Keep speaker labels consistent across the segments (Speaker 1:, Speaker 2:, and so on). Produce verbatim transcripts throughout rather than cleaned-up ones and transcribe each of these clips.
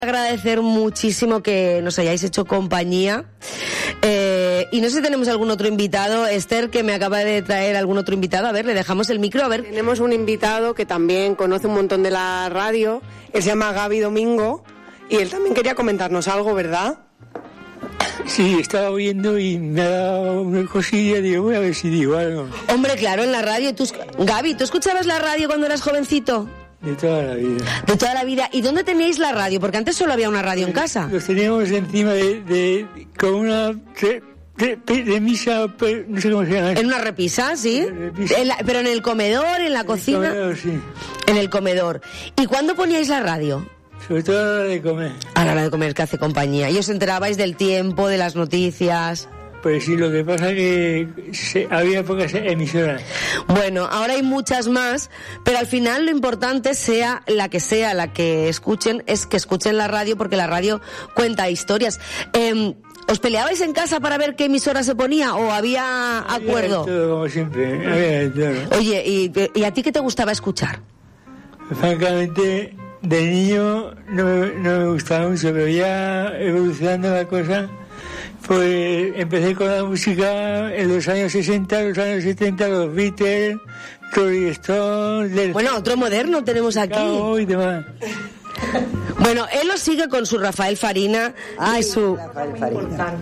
Speaker 1: Agradecer muchísimo que nos hayáis hecho compañía. Eh, y no sé si tenemos algún otro invitado, Esther, que me acaba de traer algún otro invitado. A ver, le dejamos el micro, a ver.
Speaker 2: Tenemos un invitado que también conoce un montón de la radio. Él se llama Gaby Domingo y él también quería comentarnos algo, ¿verdad?
Speaker 3: Sí, estaba oyendo y me ha dado una cosilla y digo, voy a ver si digo algo.
Speaker 1: Hombre, claro, en la radio. ¿Tú, Gaby, ¿tú escuchabas la radio cuando eras jovencito?
Speaker 3: De toda la vida.
Speaker 1: De toda la vida. ¿Y dónde teníais la radio? Porque antes solo había una radio en casa.
Speaker 3: Los teníamos encima de, de con una de, de, de misa, no sé cómo se llama.
Speaker 1: En una repisa, sí.
Speaker 3: Repisa.
Speaker 1: En la, pero en el comedor, en la
Speaker 3: en
Speaker 1: cocina.
Speaker 3: El comedor, sí.
Speaker 1: En el comedor. ¿Y cuándo poníais la radio?
Speaker 3: Sobre todo a la hora de comer.
Speaker 1: A la hora de comer, que hace compañía. ¿Y os enterabais del tiempo, de las noticias?
Speaker 3: Pues sí, lo que pasa es que se, había pocas emisoras.
Speaker 1: Bueno, ahora hay muchas más, pero al final lo importante, sea la que sea la que escuchen, es que escuchen la radio, porque la radio cuenta historias. Eh, ¿Os peleabais en casa para ver qué emisora se ponía o había acuerdo?
Speaker 3: Había de todo, como siempre. Había de todo.
Speaker 1: Oye, ¿y, ¿y a ti qué te gustaba escuchar?
Speaker 3: Francamente, de niño no me, no me gustaba mucho, pero ya evolucionando la cosa... Pues empecé con la música en los años sesenta, los años setenta, los Beatles, Rolling Stones... Del...
Speaker 1: Bueno, otro moderno tenemos aquí.
Speaker 3: Y demás.
Speaker 1: Bueno, él lo sigue con su Rafael Farina. Ay, su...
Speaker 4: Rafael Farina.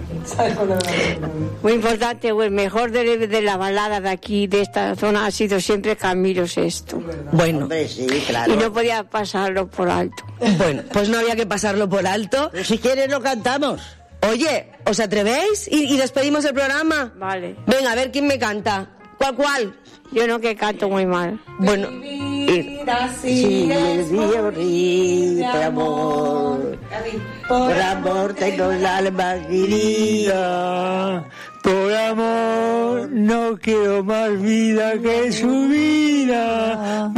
Speaker 4: Muy importante, el mejor de, de la balada de aquí, de esta zona, ha sido siempre Camilo sexto.
Speaker 1: Bueno.
Speaker 5: Hombre, sí, claro.
Speaker 4: Y no podía pasarlo por alto.
Speaker 1: Bueno, pues no había que pasarlo por alto.
Speaker 5: Pero si quieres lo cantamos.
Speaker 1: Oye, ¿os atrevéis? ¿Y, y despedimos el programa?
Speaker 4: Vale.
Speaker 1: Venga, a ver quién me canta. ¿Cuál, cuál?
Speaker 4: Yo no, que canto muy mal.
Speaker 1: Bueno,
Speaker 5: Sí, el río río por amor. Por amor tengo el alma herida.
Speaker 3: Por amor no quiero más vida que su vida.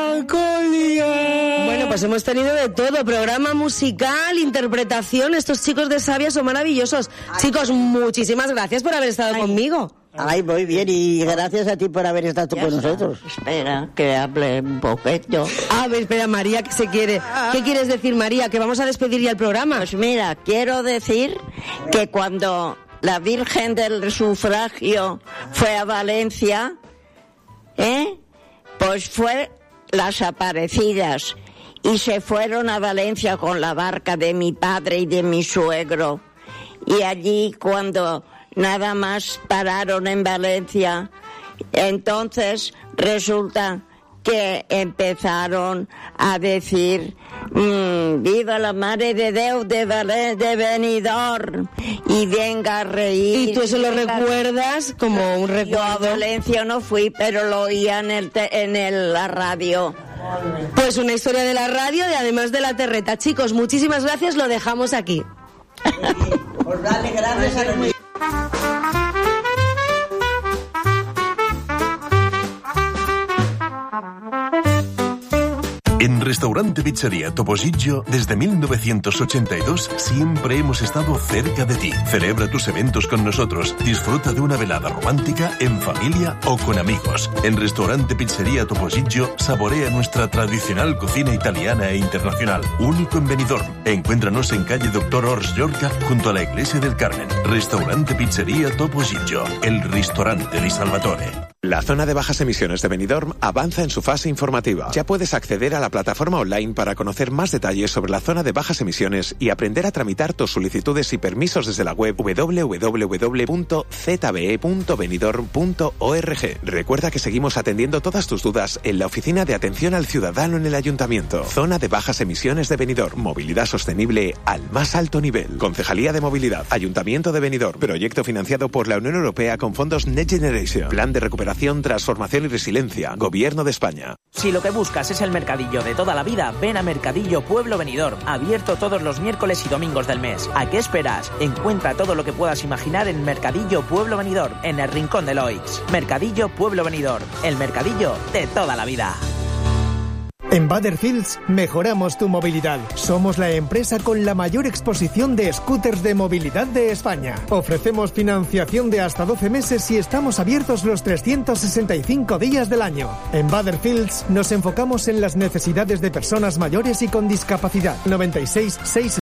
Speaker 3: Melancolía.
Speaker 1: bueno, pues hemos tenido de todo. Programa musical, interpretación. Estos chicos de Savia son maravillosos. Ay. Chicos, muchísimas gracias por haber estado Ay. conmigo.
Speaker 5: Ay, muy bien, y gracias a ti por haber estado ya con está. nosotros.
Speaker 6: Espera, que hable un poquito.
Speaker 1: A ver, espera, María, que se quiere. ¿Qué quieres decir, María? Que vamos a despedir ya el programa.
Speaker 6: Pues mira, quiero decir que cuando la Virgen del Sufragio fue a Valencia, ¿eh? Pues fue las Aparecidas, y se fueron a Valencia con la barca de mi padre y de mi suegro. Y allí, cuando nada más pararon en Valencia, entonces resulta que empezaron a decir mmm, viva la Mare de Déu de, Val- de Benidorm, y venga a reír.
Speaker 1: ¿Y tú eso lo recuerdas como un recuerdo?
Speaker 6: Yo a Valencia no fui, pero lo oía en, el te- en el, la radio.
Speaker 1: Pues una historia de la radio y además de la terreta. Chicos, muchísimas gracias, lo dejamos aquí.
Speaker 5: Pues dale gracias a los...
Speaker 7: En Restaurante Pizzería Topollillo, desde mil novecientos ochenta y dos, siempre hemos estado cerca de ti. Celebra tus eventos con nosotros. Disfruta de una velada romántica, en familia o con amigos. En Restaurante Pizzería Topollillo, saborea nuestra tradicional cocina italiana e internacional. Único en Benidorm. Encuéntranos en calle Doctor Ors Llorca, junto a la Iglesia del Carmen. Restaurante Pizzería Topollillo, el ristorante di Salvatore.
Speaker 8: La zona de bajas emisiones de Benidorm avanza en su fase informativa. Ya puedes acceder a la plataforma online para conocer más detalles sobre la zona de bajas emisiones y aprender a tramitar tus solicitudes y permisos desde la web doble u doble u doble u punto z b e punto benidorm punto org. Recuerda que seguimos atendiendo todas tus dudas en la Oficina de Atención al Ciudadano en el Ayuntamiento. Zona de bajas emisiones de Benidorm. Movilidad sostenible al más alto nivel. Concejalía de Movilidad. Ayuntamiento de Benidorm. Proyecto financiado por la Unión Europea con fondos Next Generation. Plan de recuperación, transformación y resiliencia. Gobierno de España.
Speaker 9: Si lo que buscas es el mercadillo de toda la vida, ven a Mercadillo Pueblo Benidorm, abierto todos los miércoles y domingos del mes. ¿A qué esperas? Encuentra todo lo que puedas imaginar en Mercadillo Pueblo Benidorm, en el Rincón de Loix. Mercadillo Pueblo Benidorm, el mercadillo de toda la vida.
Speaker 10: En Butterfields mejoramos tu movilidad. Somos la empresa con la mayor exposición de scooters de movilidad de España. Ofrecemos financiación de hasta doce meses y estamos abiertos los trescientos sesenta y cinco días del año. En Butterfields nos enfocamos en las necesidades de personas mayores y con discapacidad. noventa y seis, seiscientos